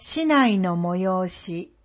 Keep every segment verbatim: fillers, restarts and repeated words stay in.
市内の催し。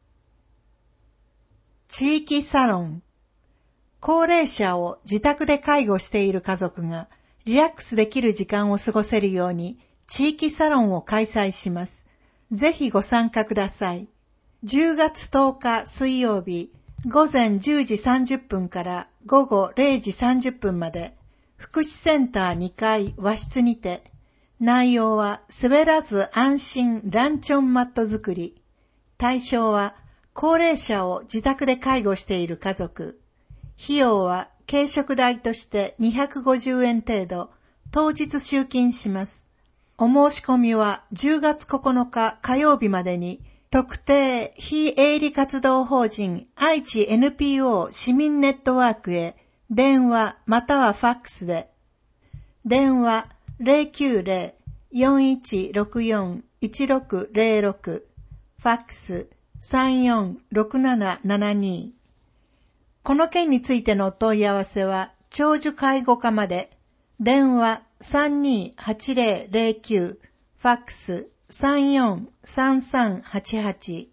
地域サロン。高齢者を自宅で介護している家族がリラックスできる時間を過ごせるように地域サロンを開催します。ぜひご参加ください。じゅうがつとおか水曜日、午前じゅうじさんじゅっぷんから午後れいじさんじゅっぷんまで、福祉センターにかい和室にて、内容は滑らず安心ランチョンマット作り。対象は高齢者を自宅で介護している家族。費用は軽食代としてにひゃくごじゅうえん程度、当日集金します。お申し込みはじゅうがつここのか火曜日までに、特定非営利活動法人愛知 エヌピーオー 市民ネットワークへ電話またはファックスで。電話 ゼロきゅうゼロ よんいちろくよん いちろくゼロろく、ファックスさんよんろくななななに。この件についてのお問い合わせは長寿介護課まで。電話 さんにーはちゼロゼロきゅう、ファックスさんよんさんさんはちはち。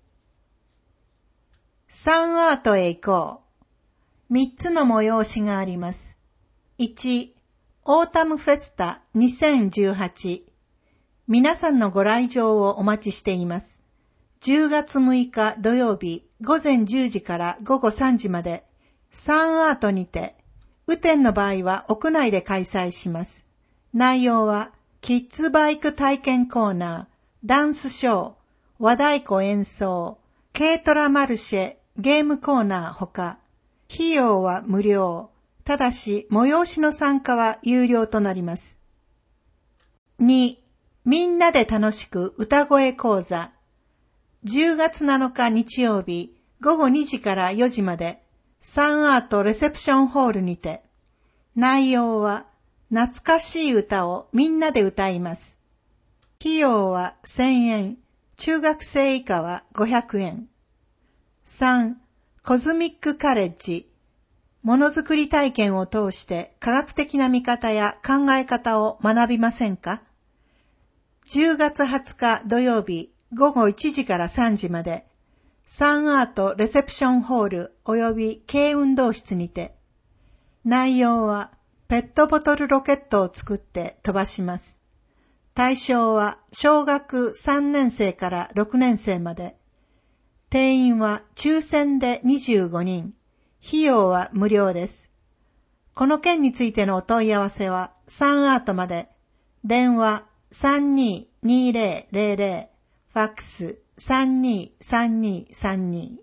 サンアートへ行こう。みっつの催しがあります。いち、オータムフェスタにせんじゅうはち。皆さんのご来場をお待ちしています。じゅうがつむいか土曜日午前じゅうじから午後さんじまで、サンアートにて、雨天の場合は屋内で開催します。内容は、キッズバイク体験コーナー、ダンスショー、和太鼓演奏、軽トラマルシェ、ゲームコーナーほか、費用は無料。ただし、催しの参加は有料となります。に、みんなで楽しく歌声講座。じゅうがつなのか日曜日、午後にじからよじまで、サンアートレセプションホールにて。内容は、懐かしい歌をみんなで歌います。費用はせんえん、中学生以下はごひゃくえん。さん、コズミックカレッジ。ものづくり体験を通して科学的な見方や考え方を学びませんか？じゅうがつはつか土曜日午後いちじからさんじまで、サンアートレセプションホール及び軽運動室にて。内容はペットボトルロケットを作って飛ばします。対象は小学さんねんせいからろくねんせいまで。定員は抽選でにじゅうごにん。費用は無料です。この件についてのお問い合わせはサンアートまで。電話 さんにーにーぜろぜろぜろ、ファックスさんにーさんにーさんに。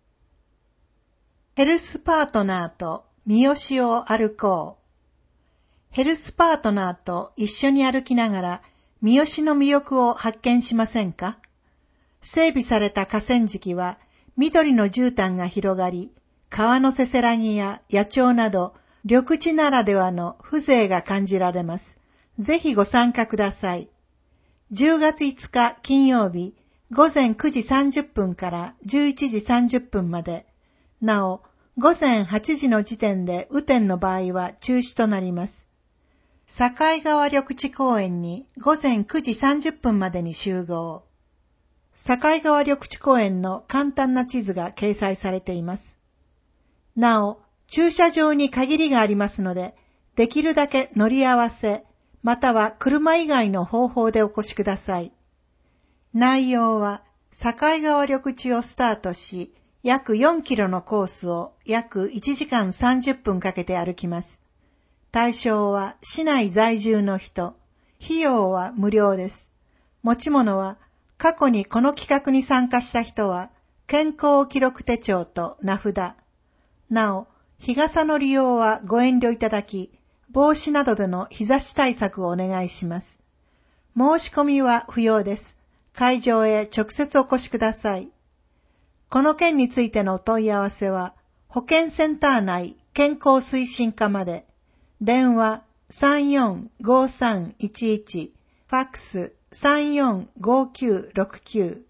ヘルスパートナーと三好を歩こう。ヘルスパートナーと一緒に歩きながら三好の魅力を発見しませんか？整備された河川敷は緑の絨毯が広がり、川のせせらぎや野鳥など緑地ならではの風情が感じられます。ぜひご参加ください。じゅうがついつか金曜日午前くじさんじゅっぷんからじゅういちじさんじゅっぷんまで。なお、午前はちじの時点で雨天の場合は中止となります。境川緑地公園に午前くじさんじゅっぷんまでに集合。境川緑地公園の簡単な地図が掲載されています。なお、駐車場に限りがありますので、できるだけ乗り合わせ、または車以外の方法でお越しください。内容は、境川緑地をスタートし、約よんキロのコースを約いちじかんさんじゅっぷんかけて歩きます。対象は市内在住の人。費用は無料です。持ち物は、過去にこの企画に参加した人は、健康記録手帳と名札。なお、日傘の利用はご遠慮いただき、帽子などでの日差し対策をお願いします。申し込みは不要です。会場へ直接お越しください。この件についてのお問い合わせは、保健センター内健康推進課まで。電話 さんよんごさんいちいち、ファックスさんよんごきゅうろくきゅう。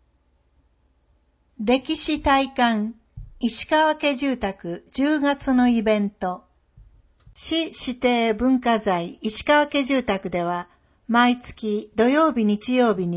歴史体感石川家住宅じゅうがつのイベント。市指定文化財石川家住宅では、毎月土曜日日曜日に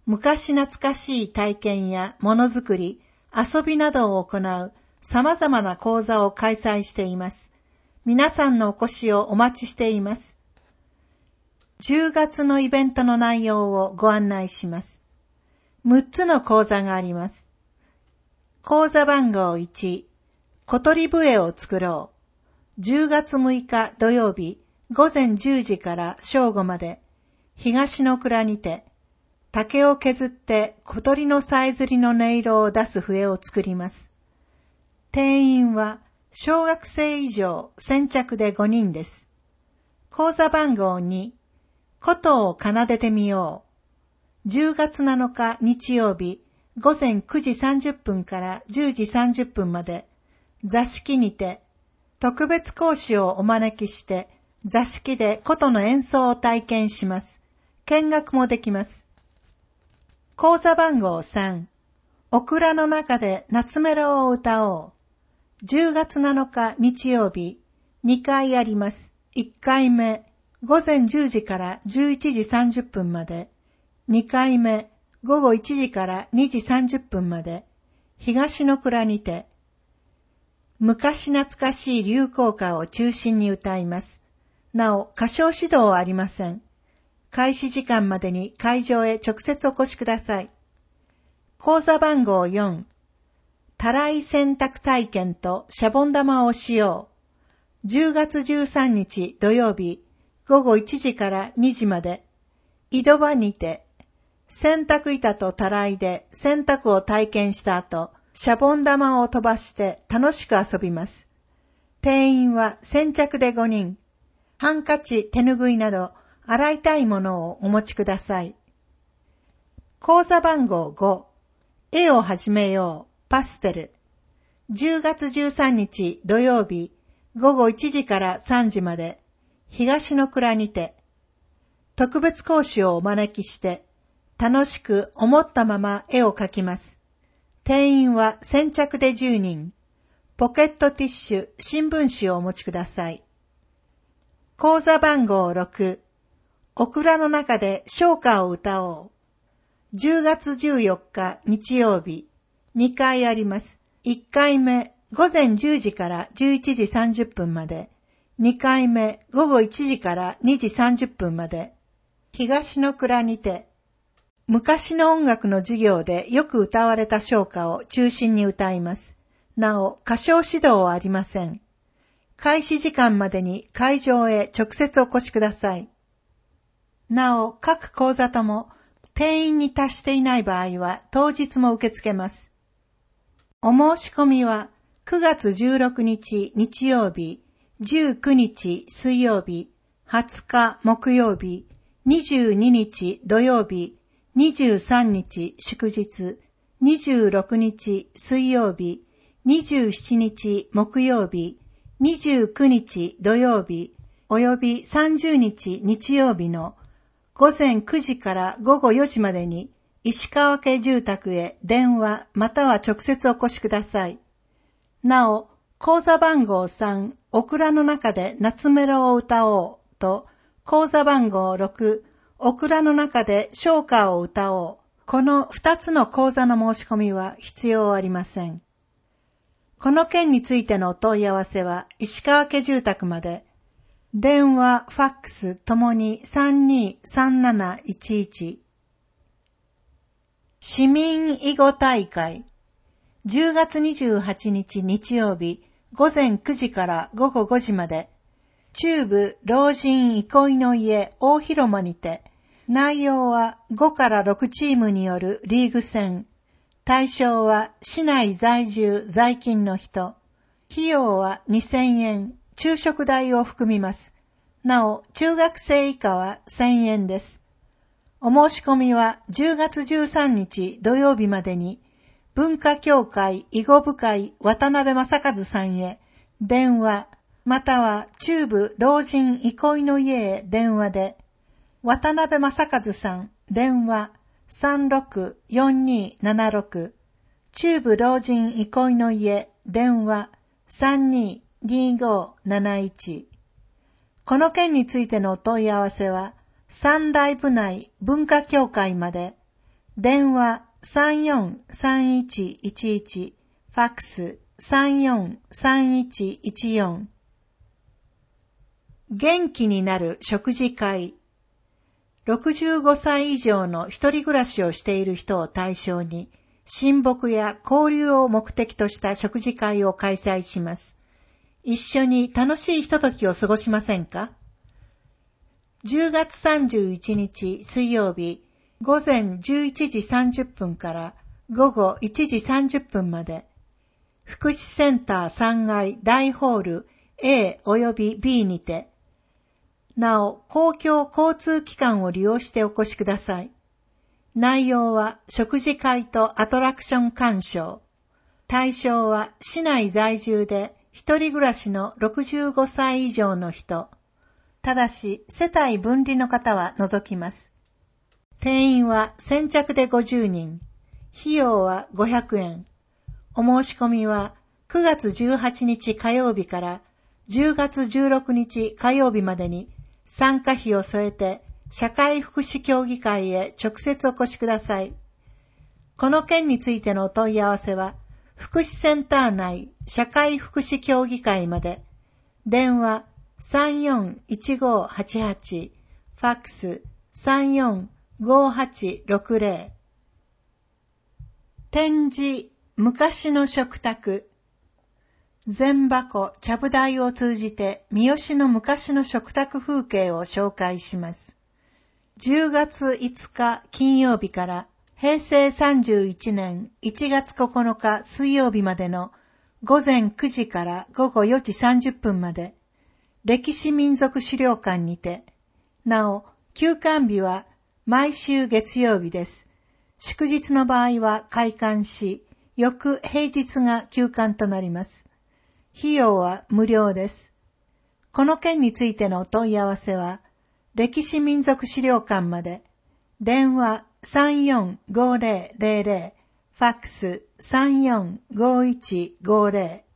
昔懐かしい体験やものづくり、遊びなどを行う様々な講座を開催しています。皆さんのお越しをお待ちしています。じゅうがつのイベントの内容をご案内します。むっつの講座があります。講座番号いち、小鳥笛を作ろう。じゅうがつむいか土曜日、午前じゅうじから正午まで、東の蔵にて、竹を削って小鳥のさえずりの音色を出す笛を作ります。定員は小学生以上先着でごにんです。講座番号に、琴を奏でてみよう。じゅうがつなのか日曜日、午前くじさんじゅっぷんからじゅうじさんじゅっぷんまで、座敷にて、特別講師をお招きして、座敷で琴の演奏を体験します。見学もできます。講座番号さん、オクラの中で夏メロを歌おう。じゅうがつなのか日曜日、にかいあります。いっかいめ、午前じゅうじからじゅういちじさんじゅっぷんまで、にかいめ、午後いちじからにじさんじゅっぷんまで、東の蔵にて、昔懐かしい流行歌を中心に歌います。なお、歌唱指導はありません。開始時間までに会場へ直接お越しください。講座番号よん、たらい洗濯体験とシャボン玉をしよう。じゅうがつじゅうさんにち土曜日、午後いちじからにじまで、井戸場にて、洗濯板とたらいで洗濯を体験した後、シャボン玉を飛ばして楽しく遊びます。定員は先着でごにん。ハンカチ、手ぬぐいなど洗いたいものをお持ちください。講座番号ご、絵を始めよう、パステル。じゅうがつじゅうさんにち土曜日、午後いちじからさんじまで、東の蔵にて、特別講師をお招きして、楽しく思ったまま絵を描きます。定員は先着でじゅうにん。ポケットティッシュ、新聞紙をお持ちください。講座番号ろく、オクラの中で唱歌を歌おう。じゅうがつじゅうよっか日曜日、にかいあります。いっかいめ、午前じゅうじからじゅういちじさんじゅっぷんまで、にかいめ、午後いちじからにじさんじゅっぷんまで、東の蔵にて、昔の音楽の授業でよく歌われた唱歌を中心に歌います。なお、歌唱指導はありません。開始時間までに会場へ直接お越しください。なお、各講座とも定員に達していない場合は当日も受け付けます。お申し込みはくがつじゅうろくにち日曜日、じゅうくにち水曜日、はつか木曜日、にじゅうににち土曜日、にじゅうさんにち祝日、にじゅうろくにち水曜日、にじゅうしちにち木曜日、にじゅうくにち土曜日、およびさんじゅうにち日曜日の午前くじから午後よじまでに石川家住宅へ電話または直接お越しください。なお、講座番号さん、オクラの中で夏メロを歌おうと、講座番号ろく、オクラの中で唱歌を歌おう。このふたつの講座の申し込みは必要ありません。この件についてのお問い合わせは石川家住宅まで。電話、ファックスともにさんにーさんなないちいち。市民囲碁大会。じゅうがつにじゅうはちにち日曜日、午前くじから午後ごじまで。中部老人憩いの家大広間にて、内容はごからろくチームによるリーグ戦。対象は市内在住在勤の人。費用はにせんえん、昼食代を含みます。なお、中学生以下はせんえんです。お申し込みはじゅうがつじゅうさんにち土曜日までに、文化協会囲碁部会渡辺正和さんへ電話、または中部老人憩いの家へ電話で、渡辺正和さん、電話さんろくよんにーななろく、中部老人憩いの家、電話さんにーにーごーなないち。この件についてのお問い合わせは、三大部内文化協会まで、 電話 さんよんさんいちいちいち、ファックス さんよんさんいちいちよん。元気になる食事会。ろくじゅうごさい以上の一人暮らしをしている人を対象に、親睦や交流を目的とした食事会を開催します。一緒に楽しいひとときを過ごしませんか？じゅうがつさんじゅういちにち水曜日、午前じゅういちじさんじゅっぷんから午後いちじさんじゅっぷんまで、福祉センターさんがい大ホール A および ビー にて、なお、公共交通機関を利用してお越しください。内容は食事会とアトラクション鑑賞。対象は市内在住で一人暮らしのろくじゅうごさい以上の人。ただし、世帯分離の方は除きます。定員は先着でごじゅうにん。費用はごひゃくえん。お申し込みはくがつじゅうはちにち火曜日からじゅうがつじゅうろくにち火曜日までに参加費を添えて社会福祉協議会へ直接お越しください。この件についてのお問い合わせは、福祉センター内社会福祉協議会まで、電話 さんよんいちごはちはち、ファックス さんよんごはちろくぜろ。展示昔の食卓。膳箱、ちゃぶ台を通じて三好の昔の食卓風景を紹介します。じゅうがついつか金曜日からへいせいさんじゅういちねんいちがつここのか水曜日までのごぜんくじからごごよじさんじゅっぷんまで、歴史民族資料館にて、なお、休館日は毎週月曜日です。祝日の場合は開館し、翌平日が休館となります。費用は無料です。この件についてのお問い合わせは、歴史民族資料館まで、電話 さんよんごぜろぜろぜろ、ファックス さんよんごいちごぜろ。